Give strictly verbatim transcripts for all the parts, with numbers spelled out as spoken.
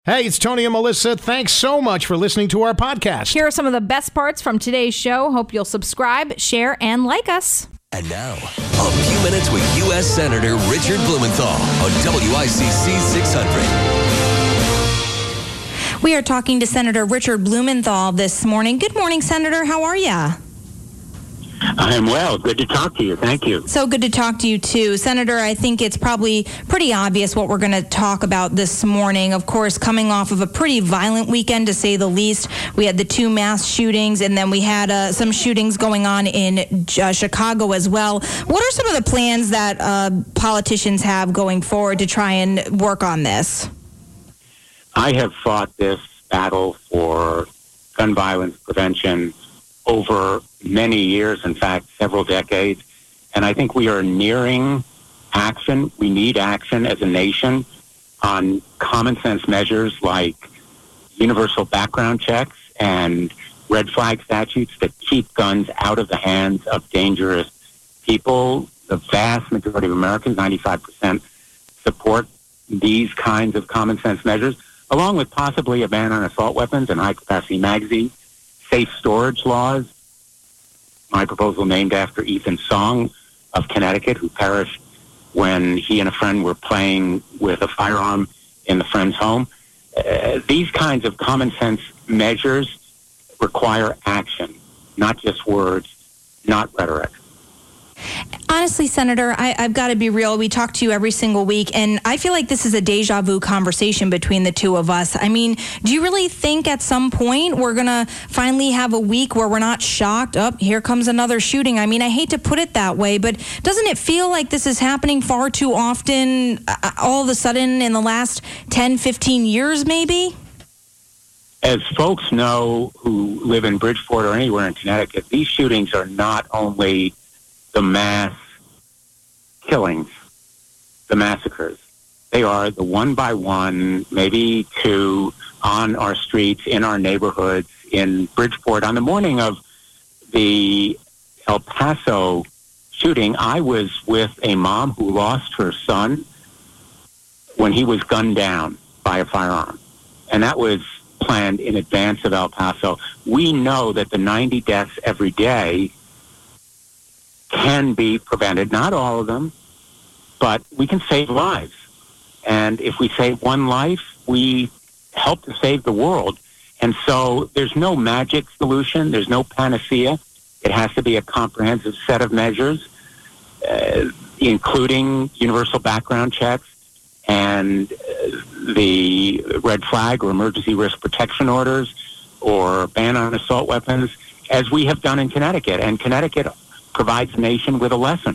Hey, it's Tony and Melissa. Thanks so much for listening to our podcast. Here are some of the best parts from today's show. Hope you'll subscribe, share, and like us. And now, a few minutes with U S Senator Richard Blumenthal on W I C C six hundred. We are talking to Senator Richard Blumenthal this morning. Good morning, Senator. How are you? I am well. Good to talk to you. Thank you. So good to talk to you, too. Senator, I think it's probably pretty obvious what we're going to talk about this morning. Of course, coming off of a pretty violent weekend, to say the least. We had the two mass shootings, and then we had uh, some shootings going on in uh, Chicago as well. What are some of the plans that uh, politicians have going forward to try and work on this? I have fought this battle for gun violence prevention over many years, in fact, several decades. And I think we are nearing action. We need action as a nation on common sense measures like universal background checks and red flag statutes that keep guns out of the hands of dangerous people. The vast majority of Americans, ninety-five percent, support these kinds of common sense measures, along with possibly a ban on assault weapons and high-capacity magazines, safe storage laws. My proposal named after Ethan Song of Connecticut, who perished when he and a friend were playing with a firearm in the friend's home. Uh, these kinds of common sense measures require action, not just words, not rhetoric. Honestly, Senator, I, I've got to be real. We talk to you every single week, and I feel like this is a deja vu conversation between the two of us. I mean, do you really think at some point we're going to finally have a week where we're not shocked? Oh, here comes another shooting. I mean, I hate to put it that way, but doesn't it feel like this is happening far too often, uh, all of a sudden in the last ten, fifteen years maybe? As folks know who live in Bridgeport or anywhere in Connecticut, these shootings are not only the mass killings, the massacres. They are the one by one, maybe two, on our streets, in our neighborhoods, in Bridgeport. On the morning of the El Paso shooting, I was with a mom who lost her son when he was gunned down by a firearm. And that was planned in advance of El Paso. We know that the ninety deaths every day can be prevented. Not all of them, but we can save lives. And if we save one life, we help to save the world. And so there's no magic solution. There's no panacea. It has to be a comprehensive set of measures, uh, including universal background checks and uh, the red flag or emergency risk protection orders or ban on assault weapons, as we have done in Connecticut. And Connecticut provides the nation with a lesson.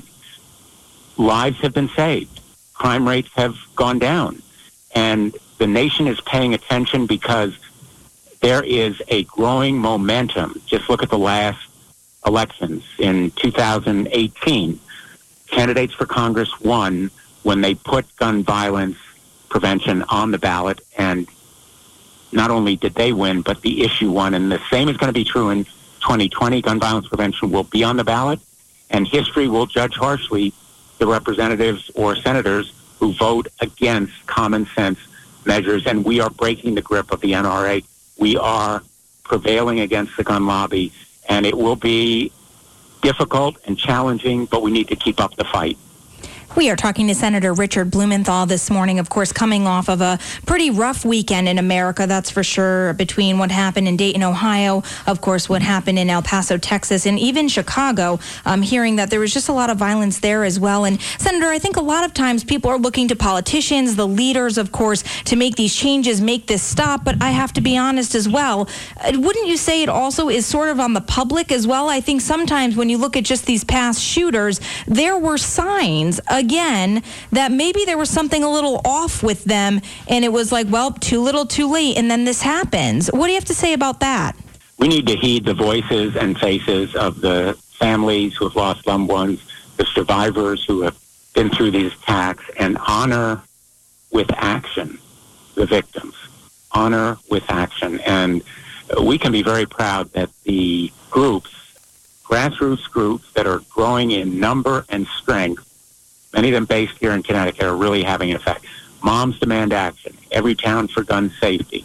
Lives have been saved. Crime rates have gone down. And the nation is paying attention because there is a growing momentum. Just look at the last elections in two thousand eighteen. Candidates for Congress won when they put gun violence prevention on the ballot. And not only did they win, but the issue won. And the same is going to be true in twenty twenty. Gun violence prevention will be on the ballot, and history will judge harshly the representatives or senators who vote against common sense measures. And we are breaking the grip of the N R A. We are prevailing against the gun lobby, and it will be difficult and challenging, but we need to keep up the fight. We are talking to Senator Richard Blumenthal this morning, of course, coming off of a pretty rough weekend in America, that's for sure, between what happened in Dayton, Ohio, of course, what happened in El Paso, Texas, and even Chicago, um, hearing that there was just a lot of violence there as well. And, Senator, I think a lot of times people are looking to politicians, the leaders, of course, to make these changes, make this stop. But I have to be honest as well, wouldn't you say it also is sort of on the public as well? I think sometimes when you look at just these past shooters, there were signs, again, that maybe there was something a little off with them, and it was like, well, too little, too late, and then this happens. What do you have to say about that? We need to heed the voices and faces of the families who have lost loved ones, the survivors who have been through these attacks, and honor with action the victims. Honor with action. And we can be very proud that the groups, grassroots groups that are growing in number and strength, many of them based here in Connecticut, are really having an effect. Moms Demand Action, Everytown for Gun Safety,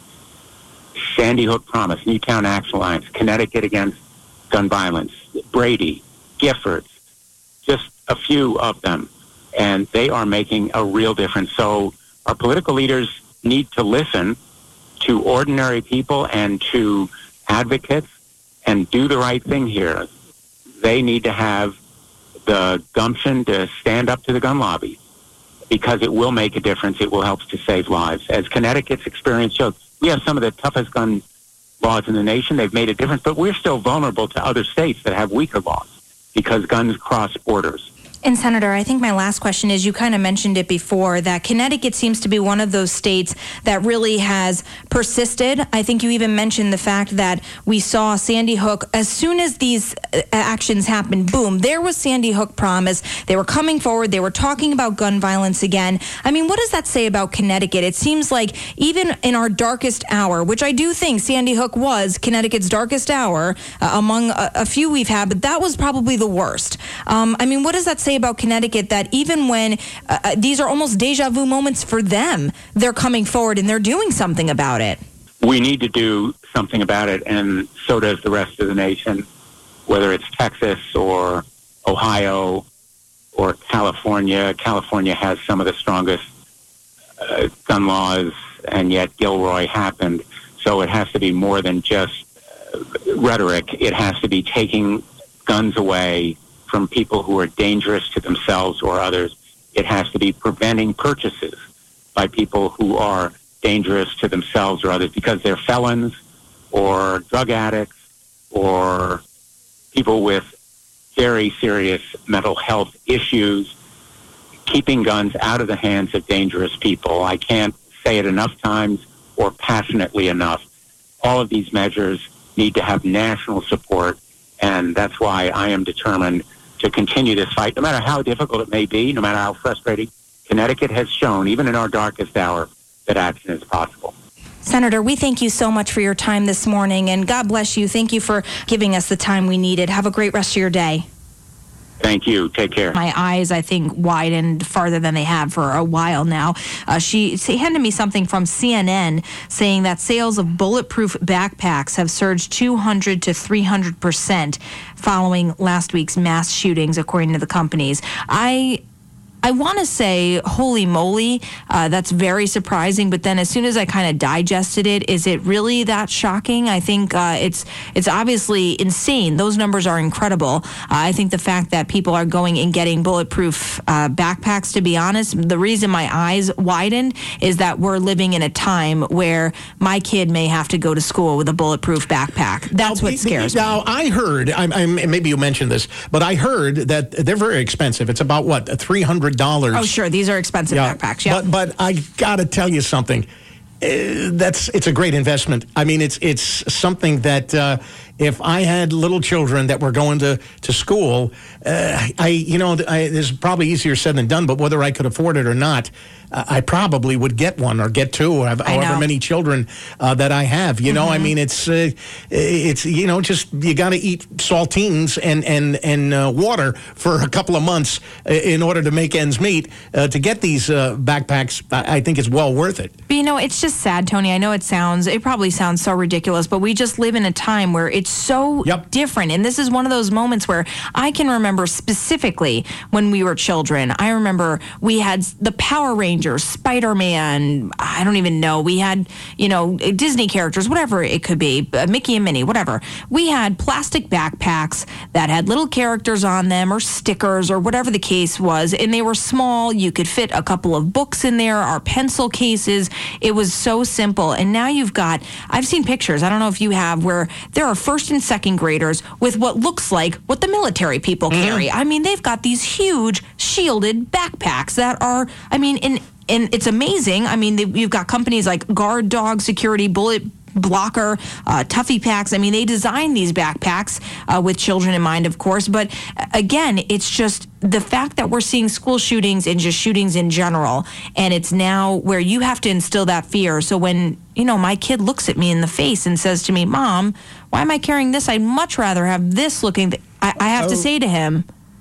Sandy Hook Promise, Newtown Action Alliance, Connecticut Against Gun Violence, Brady, Giffords, just a few of them. And they are making a real difference. So our political leaders need to listen to ordinary people and to advocates and do the right thing here. They need to have the gumption to stand up to the gun lobby, because it will make a difference. It will help to save lives. As Connecticut's experience shows, we have some of the toughest gun laws in the nation. They've made a difference, but we're still vulnerable to other states that have weaker laws because guns cross borders. And Senator, I think my last question is, you kind of mentioned it before, that Connecticut seems to be one of those states that really has persisted. I think you even mentioned the fact that we saw Sandy Hook, as soon as these actions happened, boom, there was Sandy Hook Promise. They were coming forward. They were talking about gun violence again. I mean, what does that say about Connecticut? It seems like even in our darkest hour, which I do think Sandy Hook was Connecticut's darkest hour uh, among a, a few we've had, but that was probably the worst. Um, I mean, what does that say about Connecticut, that even when uh, these are almost deja vu moments for them, they're coming forward and they're doing something about it? We need to do something about it, and so does the rest of the nation, whether it's Texas or Ohio or California. California has some of the strongest uh, gun laws, and yet Gilroy happened. So it has to be more than just uh, rhetoric. It has to be taking guns away from people who are dangerous to themselves or others. It has to be preventing purchases by people who are dangerous to themselves or others because they're felons or drug addicts or people with very serious mental health issues. Keeping guns out of the hands of dangerous people. I can't say it enough times or passionately enough. All of these measures need to have national support, and that's why I am determined to continue this fight, no matter how difficult it may be, no matter how frustrating. Connecticut has shown, even in our darkest hour, that action is possible. Senator, we thank you so much for your time this morning, and God bless you. Thank you for giving us the time we needed. Have a great rest of your day. Thank you. Take care. My eyes, I think, widened farther than they have for a while now. Uh, she, she handed me something from C N N saying that sales of bulletproof backpacks have surged two hundred to three hundred percent following last week's mass shootings, according to the companies. I... I want to say, holy moly, uh, that's very surprising. But then as soon as I kind of digested it, is it really that shocking? I think uh, it's it's obviously insane. Those numbers are incredible. Uh, I think the fact that people are going and getting bulletproof uh, backpacks, to be honest, the reason my eyes widened is that we're living in a time where my kid may have to go to school with a bulletproof backpack. That's now, what scares now, me. Now, I heard, I, I, maybe you mentioned this, but I heard that they're very expensive. It's about, what, three hundred dollars. Oh, sure. These are expensive yeah. backpacks. Yeah. But, but I got to tell you something. Uh, that's it's a great investment. I mean, it's it's something that uh, if I had little children that were going to to school, uh, I you know I, this is probably easier said than done. But whether I could afford it or not, uh, I probably would get one or get two, or have however many children uh, that I have. You know, mm-hmm. I mean, it's uh, it's you know just you got to eat saltines and and and uh, water for a couple of months in order to make ends meet. Uh, to get these uh, backpacks, I, I think it's well worth it. But you know, it's just sad, Tony. I know it sounds, it probably sounds so ridiculous, but we just live in a time where it's so yep. different. And this is one of those moments where I can remember specifically when we were children. I remember we had the Power Rangers, Spider-Man, I don't even know. We had, you know, Disney characters, whatever it could be, uh, Mickey and Minnie, whatever. We had plastic backpacks that had little characters on them or stickers or whatever the case was. And they were small. You could fit a couple of books in there, our pencil cases. It was so simple. And now you've got, I've seen pictures, I don't know if you have, where there are first and second graders with what looks like what the military people mm-hmm. carry. I mean, they've got these huge shielded backpacks that are, I mean, in, and it's amazing. I mean, they, you've got companies like Guard Dog Security, Bullet Blocker, uh, Tuffy Packs. I mean, they design these backpacks uh, with children in mind, of course. But again, it's just the fact that we're seeing school shootings and just shootings in general. And it's now where you have to instill that fear. So when, you know, my kid looks at me in the face and says to me, Mom, why am I carrying this? I'd much rather have this looking. Th-. I, I have oh. to say to him,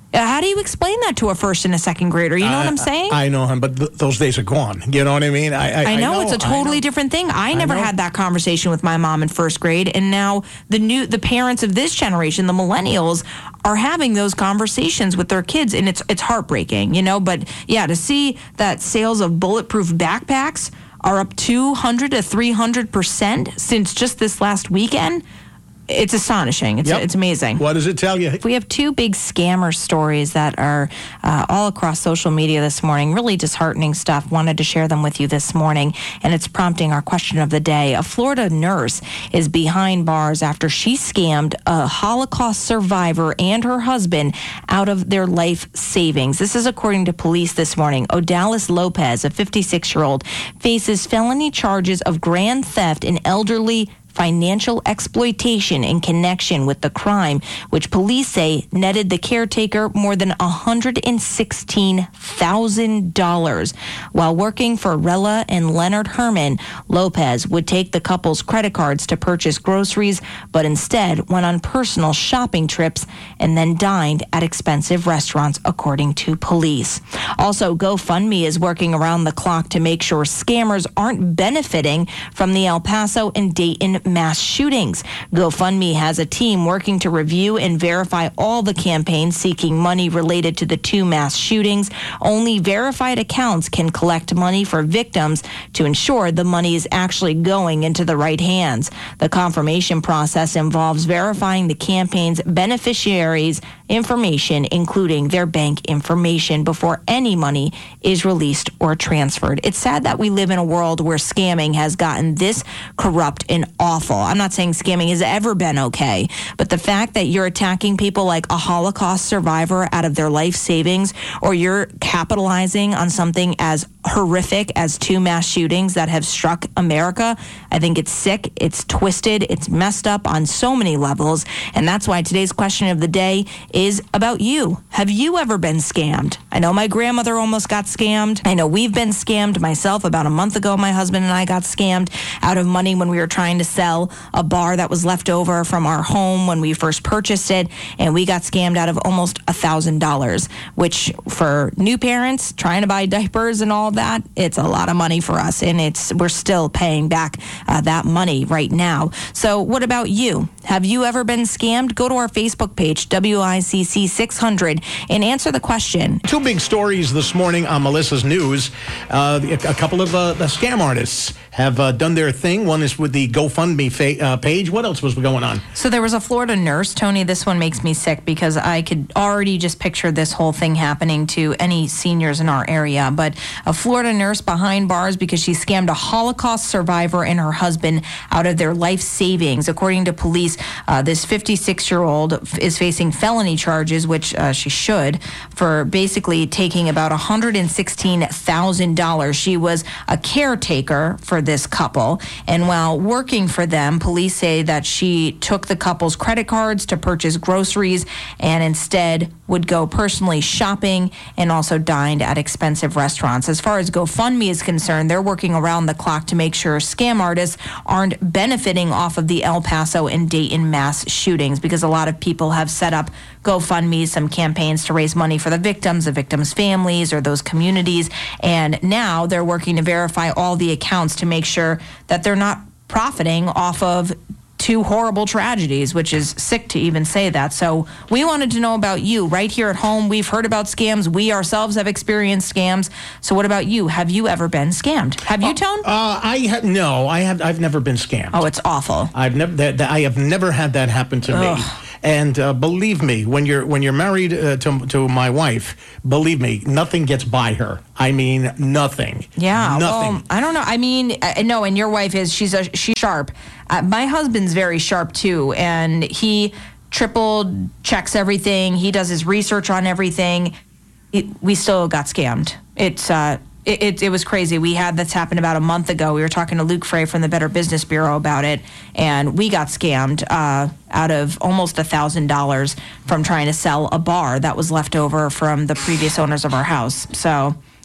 How do you explain that to a first and a second grader? You know uh, what I'm saying? I know him, but th- those days are gone. You know what I mean? I, I, I, know, I know it's a totally different thing. I, I never know. had that conversation with my mom in first grade, and now the new the parents of this generation, the millennials, are having those conversations with their kids, and it's it's heartbreaking, you know. But yeah, to see that sales of bulletproof backpacks are up two hundred to three hundred percent since just this last weekend. It's astonishing. It's yep. it's amazing. What does it tell you? We have two big scammer stories that are uh, all across social media this morning. Really disheartening stuff. Wanted to share them with you this morning, and it's prompting our question of the day. A Florida nurse is behind bars after she scammed a Holocaust survivor and her husband out of their life savings. This is according to police this morning. Odalis Lopez, a fifty-six-year-old, faces felony charges of grand theft and elderly financial exploitation in connection with the crime, which police say netted the caretaker more than one hundred sixteen thousand dollars. While working for Rella and Leonard Herman, Lopez would take the couple's credit cards to purchase groceries, but instead went on personal shopping trips and then dined at expensive restaurants, according to police. Also, GoFundMe is working around the clock to make sure scammers aren't benefiting from the El Paso and Dayton mass shootings. GoFundMe has a team working to review and verify all the campaigns seeking money related to the two mass shootings. Only verified accounts can collect money for victims to ensure the money is actually going into the right hands. The confirmation process involves verifying the campaign's beneficiaries' information, including their bank information, before any money is released or transferred. It's sad that we live in a world where scamming has gotten this corrupt and awful. I'm not saying scamming has ever been okay, but the fact that you're attacking people like a Holocaust survivor out of their life savings, or you're capitalizing on something as horrific as two mass shootings that have struck America, I think it's sick, it's twisted, it's messed up on so many levels, and that's why today's question of the day is about you. Have you ever been scammed? I know my grandmother almost got scammed. I know we've been scammed. Myself, about a month ago, my husband and I got scammed out of money when we were trying to sell a bar that was left over from our home when we first purchased it, and we got scammed out of almost a thousand dollars, which for new parents trying to buy diapers and all that, it's a lot of money for us, and it's we're still paying back uh, that money right now. So what about you? Have you ever been scammed? Go to our Facebook page, W I C C six hundred, and answer the question. Two big stories this morning on Melissa's News. Uh, a, a couple of uh, the scam artists have uh, done their thing. One is with the GoFundMe fa- uh, page. What else was going on? So there was a Florida nurse, Tony. This one makes me sick because I could already just picture this whole thing happening to any seniors in our area. But a Florida nurse behind bars because she scammed a Holocaust survivor and her husband out of their life savings. According to police, uh, this fifty-six-year-old is facing felony charges, which uh, she should, for basically taking about one hundred sixteen thousand dollars. She was a caretaker for this couple, and while working for them, police say that she took the couple's credit cards to purchase groceries and instead would go personally shopping and also dined at expensive restaurants. As far as GoFundMe is concerned, they're working around the clock to make sure scam artists aren't benefiting off of the El Paso and Dayton mass shootings, because a lot of people have set up GoFundMe, some campaigns to raise money for the victims, the victims' families, or those communities. And now they're working to verify all the accounts to make sure that they're not profiting off of two horrible tragedies, which is sick to even say that. So we wanted to know about you right here at home. We've heard about scams. We ourselves have experienced scams. So what about you? Have you ever been scammed? Have you, Tone? Uh, I have no. I have. I've never been scammed. Oh, it's awful. I've never. That, that, I have never had that happen to Ugh. me. And uh, believe me, when you're when you're married uh, to to my wife, believe me, nothing gets by her. I mean, nothing. Yeah, nothing. Well, I don't know. I mean, uh, no. And your wife is she's a she's sharp. Uh, my husband's very sharp too, and he triple checks everything. He does his research on everything. It, we still got scammed. It's. Uh, It, it, it was crazy. We had this happen about a month ago. We were talking to Luke Frey from the Better Business Bureau about it, and we got scammed uh, out of almost one thousand dollars from trying to sell a bar that was left over from the previous owners of our house. So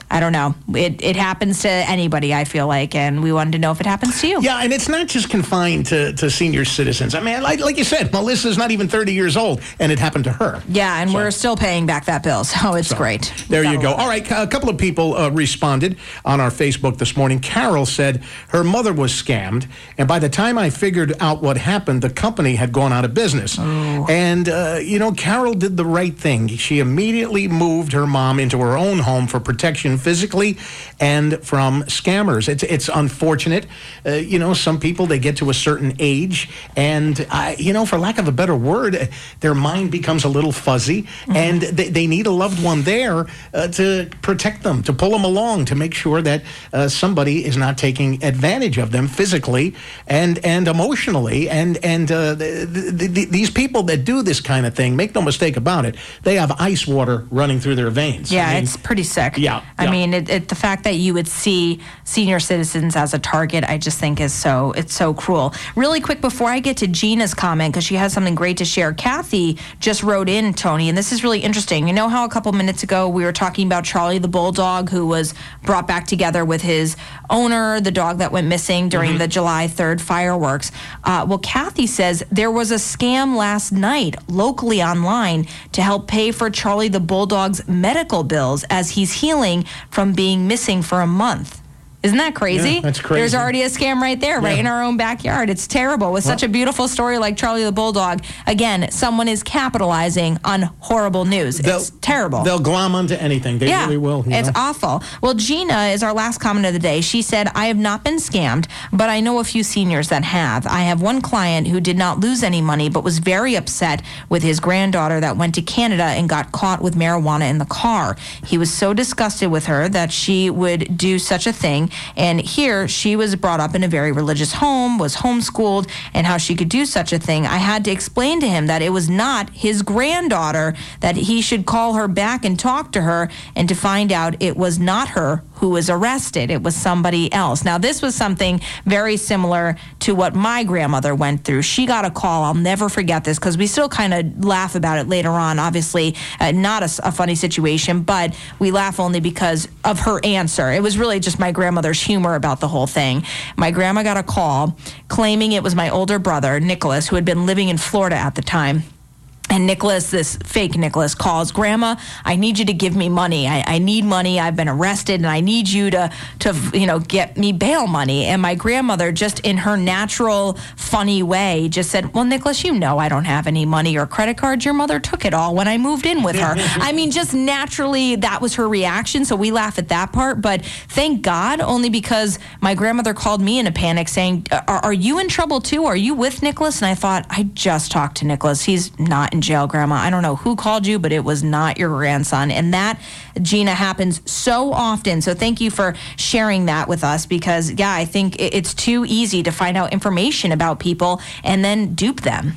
I don't know. It it happens to anybody, I feel like, and we wanted to know if it happens to you. Yeah, and it's not just confined to, to senior citizens. I mean, like, like you said, Melissa's not even thirty years old, and it happened to her. Yeah, and so. we're still paying back that bill, so it's so, great. There you go. All right, a couple of people uh, responded on our Facebook this morning. Carol said her mother was scammed, and by the time I figured out what happened, the company had gone out of business. Oh. And, uh, you know, Carol did the right thing. She immediately moved her mom into her own home for protection physically and from scammers. It's it's unfortunate. Uh, you know, some people, they get to a certain age and, uh, you know, for lack of a better word, their mind becomes a little fuzzy mm-hmm. and they, they need a loved one there uh, to protect them, to pull them along, to make sure that uh, somebody is not taking advantage of them physically and, and emotionally. And, and uh, the, the, the, these people that do this kind of thing, make no mistake about it, they have ice water running through their veins. Yeah, I mean, it's pretty sick. Yeah. I yeah. mean, it, it, the fact that you would see senior citizens as a target, I just think is so, it's so cruel. Really quick, before I get to Gina's comment, because she has something great to share, Kathy just wrote in, Tony, and this is really interesting. You know how a couple minutes ago we were talking about Charlie the Bulldog, who was brought back together with his owner, the dog that went missing during mm-hmm. the July third fireworks? Uh, well, Kathy says there was a scam last night locally online to help pay for Charlie the Bulldog's medical bills as he's healing from being missing for a month. Isn't that crazy? Yeah, that's crazy. There's already a scam right there, right yeah. in our own backyard. It's terrible. With well, such a beautiful story like Charlie the Bulldog, again, someone is capitalizing on horrible news. It's terrible. They'll glom onto anything. They yeah, really will. You it's know? awful. Well, Gina is our last comment of the day. She said, I have not been scammed, but I know a few seniors that have. I have one client who did not lose any money, but was very upset with his granddaughter that went to Canada and got caught with marijuana in the car. He was so disgusted with her that she would do such a thing. And here, she was brought up in a very religious home, was homeschooled, and how she could do such a thing. I had to explain to him that it was not his granddaughter, that he should call her back and talk to her, and to find out it was not her who was arrested. It was somebody else. Now, this was something very similar to what my grandmother went through. She got a call. I'll never forget this because we still kind of laugh about it later on. Obviously, uh, not a, a funny situation, but we laugh only because of her answer. It was really just my grandmother's humor about the whole thing. My grandma got a call claiming it was my older brother, Nicholas, who had been living in Florida at the time. And Nicholas, this fake Nicholas, calls, Grandma, I need you to give me money. I, I need money. I've been arrested, and I need you to, to, you know, get me bail money. And my grandmother, just in her natural, funny way, just said, well, Nicholas, you know I don't have any money or credit cards. Your mother took it all when I moved in with her. I mean, just naturally, that was her reaction. So we laugh at that part. But thank God, only because my grandmother called me in a panic saying, are, are you in trouble too? Are you with Nicholas? And I thought, I just talked to Nicholas. He's not in jail, Grandma. I don't know who called you, but it was not your grandson. And that, Gina, happens so often. So thank you for sharing that with us because, yeah, I think it's too easy to find out information about people and then dupe them.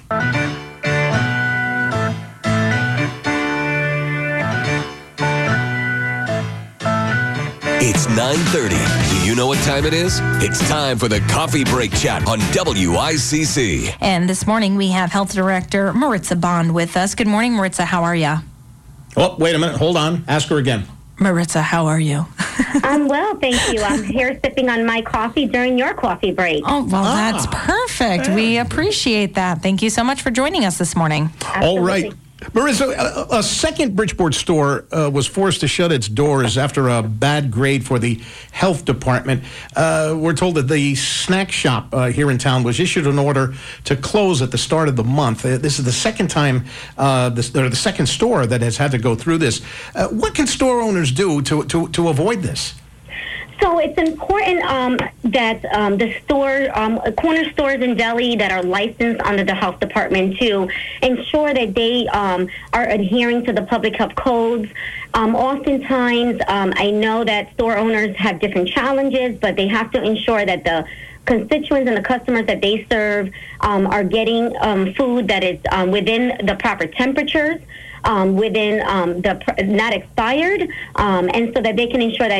It's nine thirty. Do you know what time it is? It's time for the Coffee Break Chat on W I C C. And this morning we have Health Director Maritza Bond with us. Good morning, Maritza. How are you? Oh, wait a minute. Hold on. Ask her again. Maritza, how are you? I'm well, thank you. I'm here sipping on my coffee during your coffee break. Oh, well, ah, that's perfect. Yeah. We appreciate that. Thank you so much for joining us this morning. Absolutely. All right. Marissa, a, a second Bridgeport store uh, was forced to shut its doors after a bad grade for the health department. Uh, we're told that the snack shop uh, here in town was issued an order to close at the start of the month. Uh, this is the second time, uh, this, or the second store that has had to go through this. Uh, what can store owners do to, to, to avoid this? So it's important um, that um, the store, um, corner stores in Delhi that are licensed under the health department to ensure that they um, are adhering to the public health codes. Um, oftentimes, um, I know that store owners have different challenges, but they have to ensure that the constituents and the customers that they serve um, are getting um, food that is um, within the proper temperatures. Um, within um, the not expired, um, and so that they can ensure that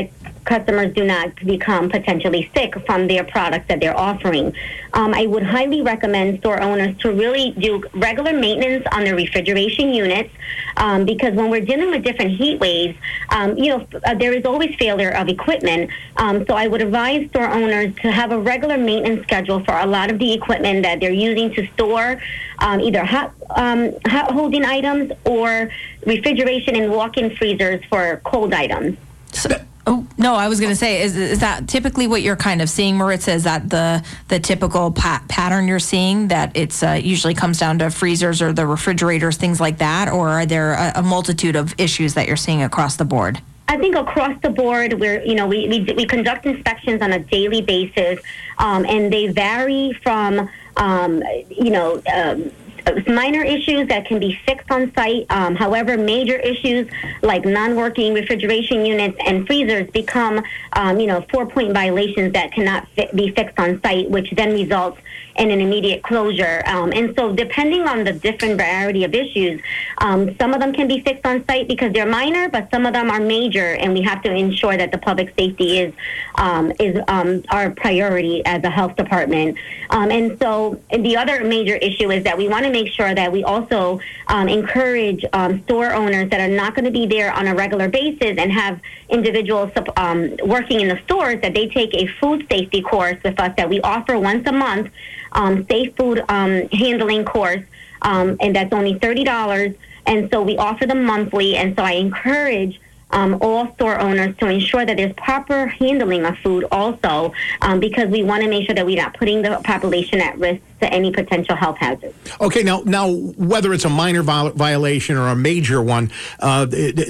customers do not become potentially sick from their products that they're offering. Um, I would highly recommend store owners to really do regular maintenance on their refrigeration units, um, because when we're dealing with different heat waves, um, you know, uh, there is always failure of equipment. Um, so I would advise store owners to have a regular maintenance schedule for a lot of the equipment that they're using to store um, either hot, um, hot holding items or refrigeration and walk-in freezers for cold items. So, oh no, I was going to say, is is that typically what you're kind of seeing, Maritza? Is that the the typical pa- pattern you're seeing, that it's uh, usually comes down to freezers or the refrigerators, things like that, or are there a, a multitude of issues that you're seeing across the board? I think across the board, we're, you know, we, we, we conduct inspections on a daily basis, um, and they vary from, um, you know, um, minor issues that can be fixed on site. Um, however, major issues like non-working refrigeration units and freezers become, um, you know, four-point violations that cannot fi- be fixed on site, which then results in an immediate closure. Um, and so depending on the different variety of issues, um, some of them can be fixed on site because they're minor, but some of them are major, and we have to ensure that the public safety is um, is um, our priority as a health department. Um, and so the other major issue is that we want to make sure that we also um, encourage um, store owners that are not going to be there on a regular basis and have individuals um, working in the stores, that they take a food safety course with us that we offer once a month. Um, safe food um, handling course, um, and that's only thirty dollars. And so we offer them monthly. And so I encourage um, all store owners to ensure that there's proper handling of food also, um, because we want to make sure that we're not putting the population at risk to any potential health hazards. Okay, now, now whether it's a minor viol- violation or a major one, uh,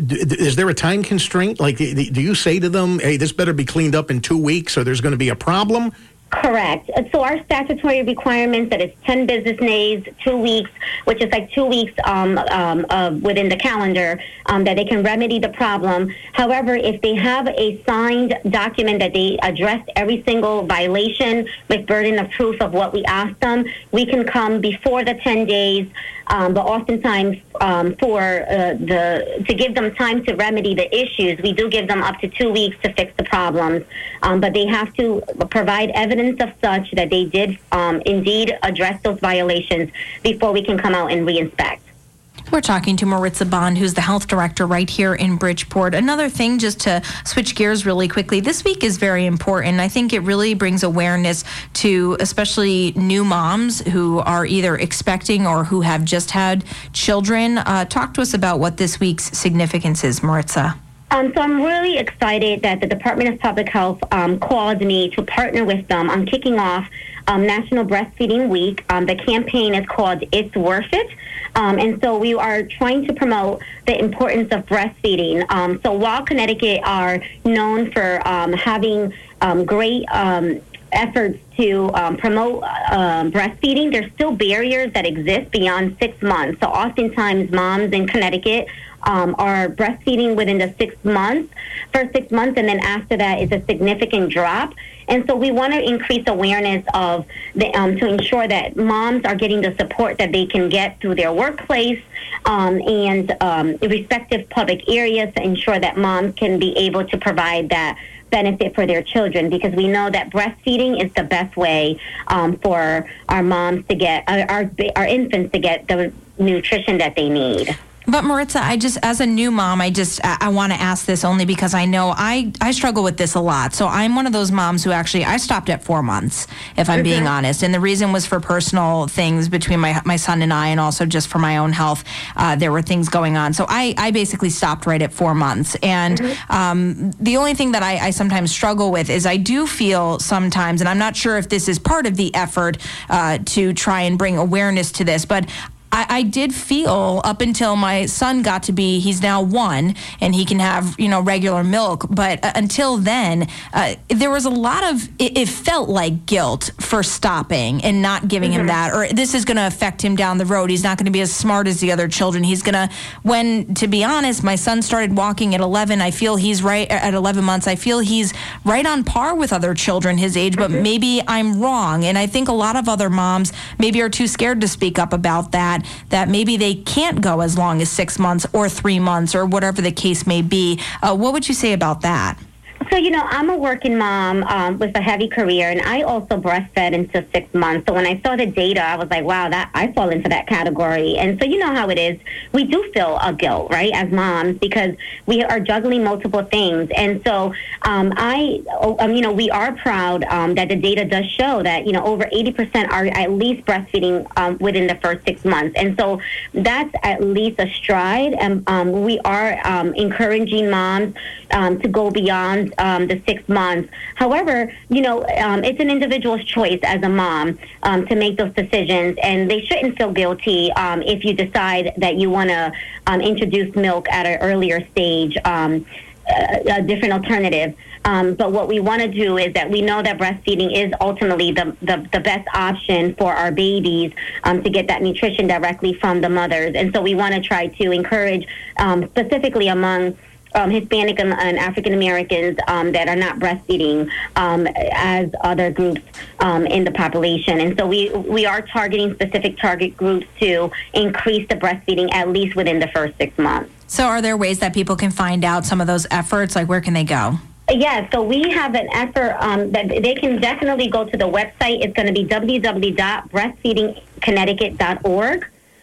is there a time constraint? Like, do you say to them, hey, this better be cleaned up in two weeks or there's going to be a problem? Correct. So our statutory requirements that it's ten business days, two weeks, which is like two weeks um, um, uh, within the calendar, um, that they can remedy the problem. However, if they have a signed document that they addressed every single violation with burden of proof of what we asked them, we can come before the ten days. Um, but oftentimes, um, for uh, the to give them time to remedy the issues, we do give them up to two weeks to fix the problems. Um, but they have to provide evidence of such that they did um, indeed address those violations before we can come out and reinspect. We're talking to Maritza Bond, who's the health director right here in Bridgeport. Another thing, just to switch gears really quickly, this week is very important. I think it really brings awareness to especially new moms who are either expecting or who have just had children. Uh, talk to us about what this week's significance is, Maritza. Um, so I'm really excited that the Department of Public Health um, called me to partner with them on kicking off um, National Breastfeeding Week. Um, the campaign is called It's Worth It. Um, and so we are trying to promote the importance of breastfeeding. Um, so while Connecticut are known for um, having um, great um, efforts to um, promote um, breastfeeding, there's still barriers that exist beyond six months. So oftentimes moms in Connecticut um, are breastfeeding within the six months, first six months, and then after that is a significant drop. And so we want to increase awareness of the, um, to ensure that moms are getting the support that they can get through their workplace um, and um, respective public areas to ensure that moms can be able to provide that benefit for their children, because we know that breastfeeding is the best way um, for our moms to get, our, our, our infants to get the nutrition that they need. But Maritza, I just, as a new mom, I just, I, I want to ask this only because I know I, I struggle with this a lot. So I'm one of those moms who actually, I stopped at four months, if I'm mm-hmm. being honest. And the reason was for personal things between my my son and I, and also just for my own health. Uh, there were things going on. So I, I basically stopped right at four months. And mm-hmm. um, the only thing that I, I sometimes struggle with is I do feel sometimes, and I'm not sure if this is part of the effort uh, to try and bring awareness to this, but I, I did feel up until my son got to be, he's now one, and he can have, you know, regular milk. But uh, until then, uh, there was a lot of, it, it felt like guilt for stopping and not giving mm-hmm. him that. Or this is going to affect him down the road. He's not going to be as smart as the other children. He's going to, when, to be honest, my son started walking at eleven. I feel he's right at eleven months. I feel he's right on par with other children his age, but mm-hmm. maybe I'm wrong. And I think a lot of other moms maybe are too scared to speak up about that. That maybe they can't go as long as six months or three months or whatever the case may be. Uh, what would you say about that? So, you know, I'm a working mom um, with a heavy career, and I also breastfed until six months. So when I saw the data, I was like, wow, that I fall into that category. And so you know how it is. We do feel a guilt, right, as moms, because we are juggling multiple things. And so um, I, um, you know, we are proud um, that the data does show that, you know, over eighty percent are at least breastfeeding um, within the first six months. And so that's at least a stride. And um, we are um, encouraging moms um, to go beyond Um, the six months. However, you know, um, it's an individual's choice as a mom um, to make those decisions, and they shouldn't feel guilty um, if you decide that you want to um, introduce milk at an earlier stage, um, a, a different alternative. Um, but what we want to do is that we know that breastfeeding is ultimately the, the, the best option for our babies um, to get that nutrition directly from the mothers. And so we want to try to encourage um, specifically among Um, Hispanic and, and African Americans um, that are not breastfeeding um, as other groups um, in the population. And so we we are targeting specific target groups to increase the breastfeeding at least within the first six months. So are there ways that people can find out some of those efforts? Like, where can they go? Yeah, so we have an effort um, that they can definitely go to the website. It's going to be w w w dot breastfeeding connecticut dot org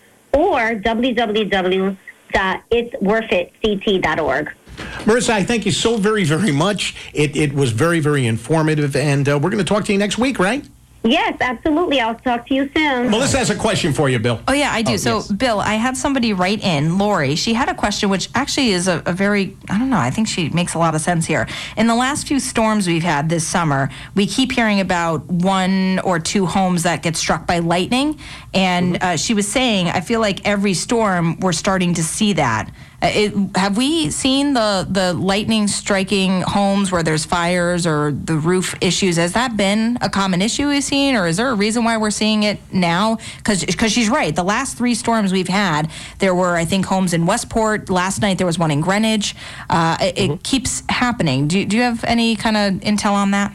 or w w w dot its worth it c t dot org. Marissa, I thank you so very, very much. It, it was very, very informative, and uh, we're going to talk to you next week, right? Yes, absolutely. I'll talk to you soon. Melissa has a question for you, Bill. Oh, yeah, I do. Oh, so, yes. Bill, I had somebody write in, Lori. She had a question, which actually is a, a very, I don't know, I think she makes a lot of sense here. In the last few storms we've had this summer, we keep hearing about one or two homes that get struck by lightning. And mm-hmm. uh, she was saying, I feel like every storm, we're starting to see that. It, have we seen the, the lightning striking homes where there's fires or the roof issues? Has that been a common issue we've seen, or is there a reason why we're seeing it now? Because she's right. The last three storms we've had, there were, I think, homes in Westport. Last night there was one in Greenwich. Uh, it, mm-hmm. it keeps happening. Do, do you have any kind of intel on that?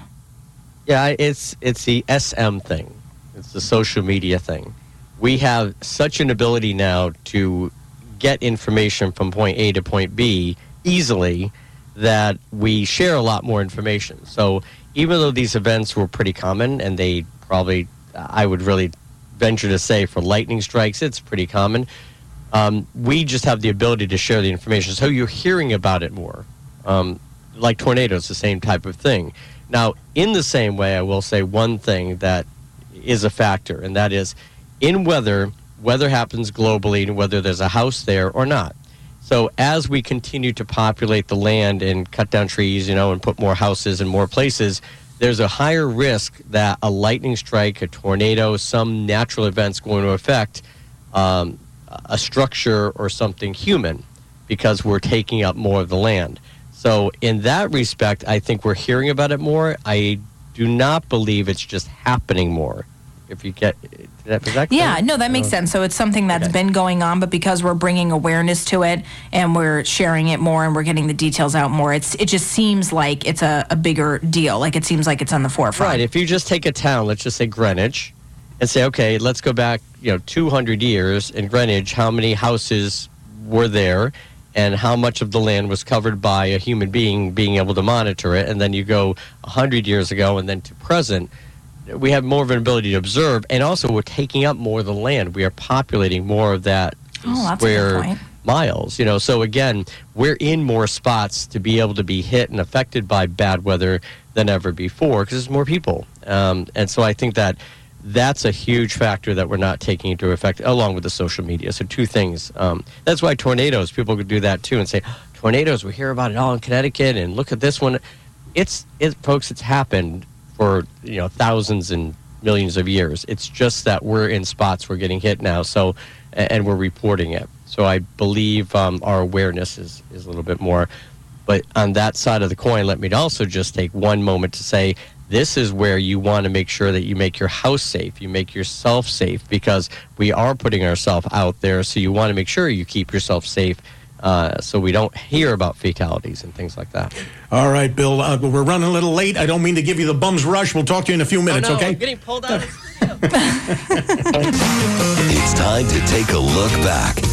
Yeah, it's it's the S M thing. It's the social media thing. We have such an ability now to get information from point A to point B easily that we share a lot more information. So even though these events were pretty common, and they probably, I would really venture to say for lightning strikes, it's pretty common, um, we just have the ability to share the information. So you're hearing about it more. Um, like tornadoes, the same type of thing. Now, in the same way, I will say one thing that is a factor, and that is in weather, weather happens globally, whether there's a house there or not. So as we continue to populate the land and cut down trees, you know, and put more houses in more places, there's a higher risk that a lightning strike, a tornado, some natural event's going to affect um, a structure or something human because we're taking up more of the land. So in that respect, I think we're hearing about it more. I do not believe it's just happening more. If you get, that, is that yeah, no, that makes uh, sense. So it's something that's okay. been going on, but because we're bringing awareness to it and we're sharing it more and we're getting the details out more, it's it just seems like it's a, a bigger deal. Like it seems like it's on the forefront. Right. If you just take a town, let's just say Greenwich, and say, okay, let's go back, you know, two hundred years in Greenwich. How many houses were there, and how much of the land was covered by a human being being able to monitor it? And then you go a hundred years ago, and then to present. We have more of an ability to observe, and also we're taking up more of the land. We are populating more of that oh, square miles. You know, so again, we're in more spots to be able to be hit and affected by bad weather than ever before because there's more people. Um, and so I think that that's a huge factor that we're not taking into effect, along with the social media. So two things. Um, that's why tornadoes, people could do that too and say, tornadoes, we hear about it all in Connecticut, and look at this one. It's, it, folks, it's happened for, you know, thousands and millions of years. It's just that we're in spots we're getting hit now, so and we're reporting it. So I believe um, our awareness is, is a little bit more. But on that side of the coin, let me also just take one moment to say this is where you want to make sure that you make your house safe, you make yourself safe, because we are putting ourselves out there, so you want to make sure you keep yourself safe Uh, so we don't hear about fatalities and things like that. All right, Bill, uh, we're running a little late. I don't mean to give you the bum's rush. We'll talk to you in a few minutes, oh, no, okay? I'm getting pulled out of It's time to take a look back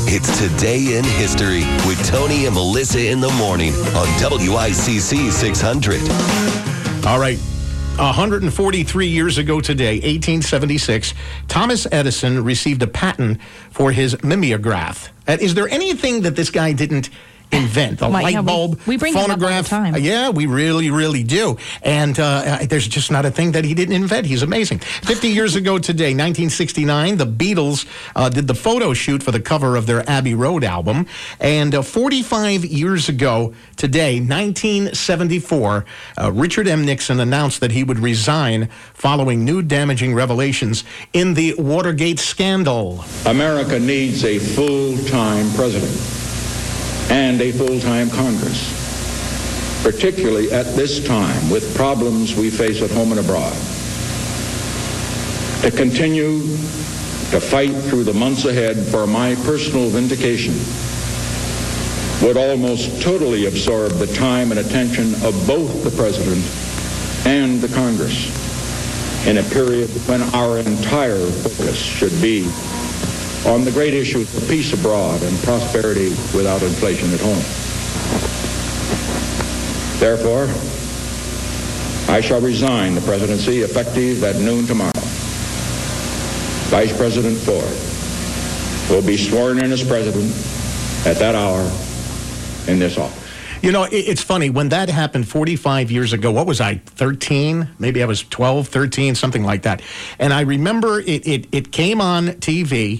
It's Today in History with Tony and Melissa in the morning on W I C C six hundred. All right. one hundred forty-three years ago today, eighteen seventy-six, Thomas Edison received a patent for his mimeograph. Uh, is there anything that this guy didn't invent? The Well, light yeah, we- bulb, we bring him up all the phonograph. time. Uh, yeah, we really, really do. And uh, there's just not a thing that he didn't invent. He's amazing. fifty years ago today, nineteen sixty-nine, the Beatles uh, did the photo shoot for the cover of their Abbey Road album. And uh, forty-five years ago today, nineteen seventy-four, uh, Richard M. Nixon announced that he would resign following new damaging revelations in the Watergate scandal. America needs a full-time president and a full-time Congress, particularly at this time with problems we face at home and abroad. To continue to fight through the months ahead for my personal vindication would almost totally absorb the time and attention of both the President and the Congress in a period when our entire focus should be on the great issues of peace abroad and prosperity without inflation at home. Therefore, I shall resign the presidency effective at noon tomorrow. Vice President Ford will be sworn in as president at that hour in this office. You know, it, it's funny, when that happened forty-five years ago, what was I, thirteen? Maybe I was twelve, thirteen, something like that. And I remember it, it, it came on T V,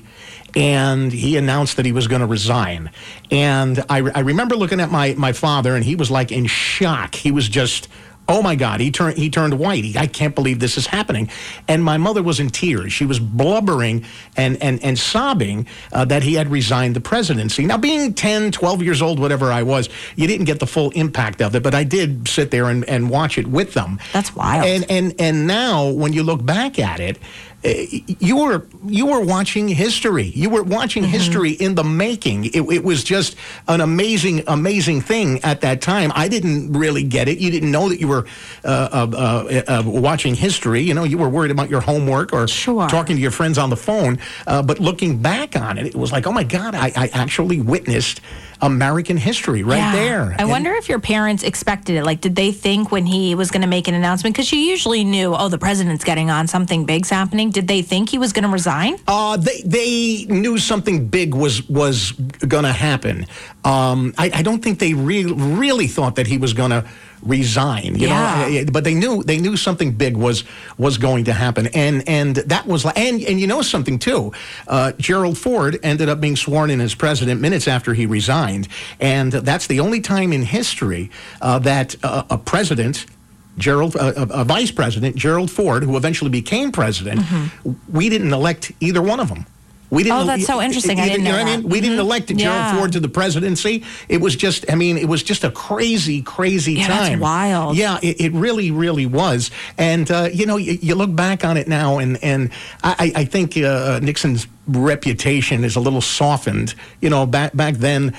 and he announced that he was going to resign. And I, I remember looking at my, my father, and he was like in shock. He was just, oh my God, he turned he turned white. He, I can't believe this is happening. And my mother was in tears. She was blubbering and, and, and sobbing uh, that he had resigned the presidency. Now, being ten, twelve years old, whatever I was, you didn't get the full impact of it, but I did sit there and, and watch it with them. That's wild. And, and, and now, when you look back at it, uh, you were you were watching history. You were watching mm-hmm. history in the making. It, it was just an amazing, amazing thing at that time. I didn't really get it. You didn't know that you were uh, uh, uh, uh, watching history. You know, you were worried about your homework or sure. talking to your friends on the phone. Uh, but looking back on it, it was like, oh my God, I, I actually witnessed American history right yeah. there. I and, wonder if your parents expected it. Like, did they think when he was going to make an announcement? Because you usually knew, oh, the president's getting on, something big's happening. Did they think he was going to resign? Uh, they they knew something big was was going to happen. Um, I, I don't think they re- really thought that he was going to resign. You yeah. know, but they knew they knew something big was was going to happen, and and that was like, and and you know something too. Uh, Gerald Ford ended up being sworn in as president minutes after he resigned, and that's the only time in history uh, that uh, a president. Gerald, uh, a, a vice president, Gerald Ford, who eventually became president, mm-hmm. we didn't elect either one of them. We didn't. Oh, that's so interesting. Either, I didn't know, you know that. what I mean? We mm-hmm. didn't elect Gerald yeah. Ford to the presidency. It was just, I mean, it was just a crazy, crazy yeah, time. That's wild. Yeah, it, it really, really was. And, uh, you know, you, you look back on it now, and, and I, I think uh, Nixon's reputation is a little softened. You know, back back then,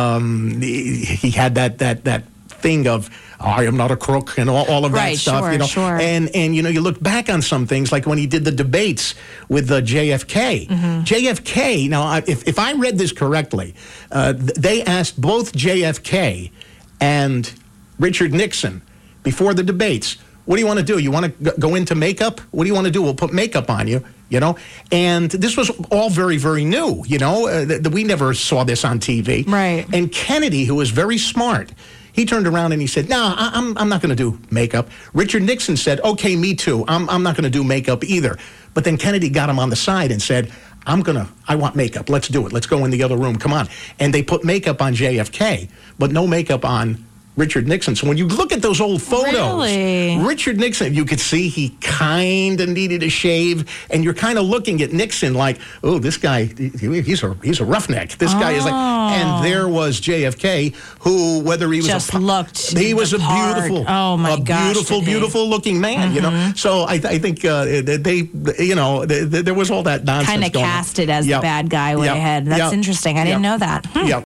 um, he, he had that that that thing of, I am not a crook, and all, all of right, that stuff. Sure, you know, sure. and and you know, you look back on some things like when he did the debates with uh, J F K. Mm-hmm. J F K. Now, I, if if I read this correctly, uh, th- they asked both J F K and Richard Nixon before the debates, "What do you want to do? You want to g- go into makeup? What do you want to do? We'll put makeup on you." You know, and this was all very, very new. You know, uh, th- th- we never saw this on T V. Right. And Kennedy, who was very smart. He turned around and he said, no, I, I'm, I'm not going to do makeup. Richard Nixon said, okay, me too. I'm, I'm not going to do makeup either. But then Kennedy got him on the side and said, I'm going to, I want makeup. Let's do it. Let's go in the other room. Come on. And they put makeup on J F K, but no makeup on Richard Nixon. So when you look at those old photos, really? Richard Nixon, you could see he kind of needed a shave, and you're kind of looking at Nixon like, oh, this guy, he, he's a he's a roughneck. This oh. guy is like, and there was J F K, who, whether he was just a, looked, he was a part. beautiful, oh my a gosh, beautiful, beautiful looking man. Mm-hmm. You know, so I, I think uh, they, you know, they, they, there was all that nonsense. Kind of casted as yep. the bad guy way yep. ahead. That's yep. interesting. I didn't yep. know that. Hmm. Yeah.